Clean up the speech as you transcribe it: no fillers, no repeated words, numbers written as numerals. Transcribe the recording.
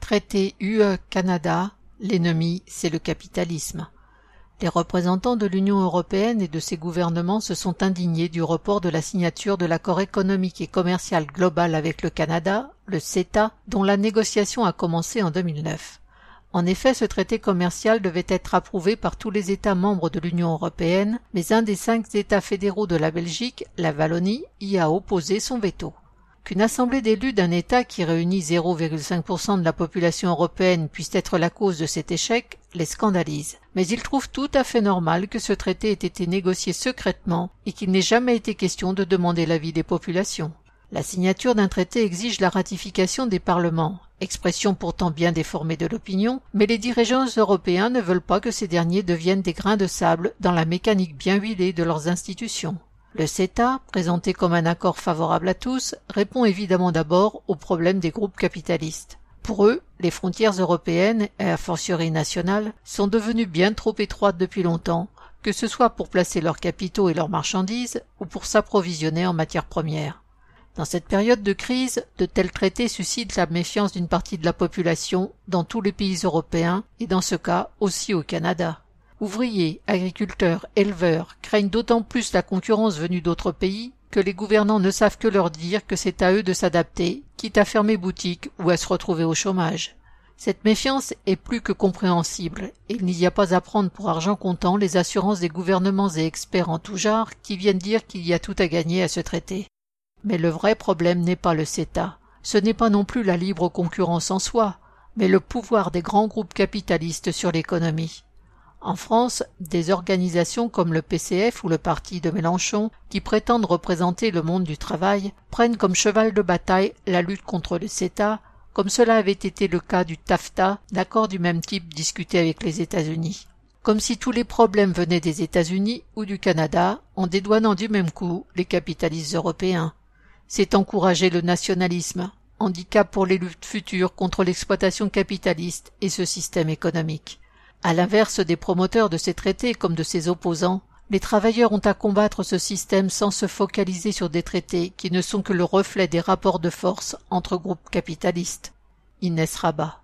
Traité UE-Canada, l'ennemi, c'est le capitalisme. Les représentants de l'Union européenne et de ses gouvernements se sont indignés du report de la signature de l'accord économique et commercial global avec le Canada, le CETA, dont la négociation a commencé en 2009. En effet, ce traité commercial devait être approuvé par tous les États membres de l'Union européenne, mais un des 5 États fédéraux de la Belgique, la Wallonie, y a opposé son veto. Qu'une assemblée d'élus d'un État qui réunit 0,5% de la population européenne puisse être la cause de cet échec les scandalise. Mais ils trouvent tout à fait normal que ce traité ait été négocié secrètement et qu'il n'ait jamais été question de demander l'avis des populations. La signature d'un traité exige la ratification des parlements, expression pourtant bien déformée de l'opinion, mais les dirigeants européens ne veulent pas que ces derniers deviennent des grains de sable dans la mécanique bien huilée de leurs institutions. Le CETA, présenté comme un accord favorable à tous, répond évidemment d'abord aux problèmes des groupes capitalistes. Pour eux, les frontières européennes, et a fortiori nationales, sont devenues bien trop étroites depuis longtemps, que ce soit pour placer leurs capitaux et leurs marchandises, ou pour s'approvisionner en matières premières. Dans cette période de crise, de tels traités suscitent la méfiance d'une partie de la population dans tous les pays européens, et dans ce cas aussi au Canada. Ouvriers, agriculteurs, éleveurs craignent d'autant plus la concurrence venue d'autres pays que les gouvernants ne savent que leur dire que c'est à eux de s'adapter, quitte à fermer boutique ou à se retrouver au chômage. Cette méfiance est plus que compréhensible, et il n'y a pas à prendre pour argent comptant les assurances des gouvernements et experts en tout genre qui viennent dire qu'il y a tout à gagner à ce traité. Mais le vrai problème n'est pas le CETA, ce n'est pas non plus la libre concurrence en soi, mais le pouvoir des grands groupes capitalistes sur l'économie. En France, des organisations comme le PCF ou le parti de Mélenchon, qui prétendent représenter le monde du travail, prennent comme cheval de bataille la lutte contre le CETA, comme cela avait été le cas du TAFTA, d'accord du même type discuté avec les États-Unis. Comme si tous les problèmes venaient des États-Unis ou du Canada, en dédouanant du même coup les capitalistes européens. C'est encourager le nationalisme, handicap pour les luttes futures contre l'exploitation capitaliste et ce système économique. À l'inverse des promoteurs de ces traités comme de ses opposants, les travailleurs ont à combattre ce système sans se focaliser sur des traités qui ne sont que le reflet des rapports de force entre groupes capitalistes. Inès Rabat.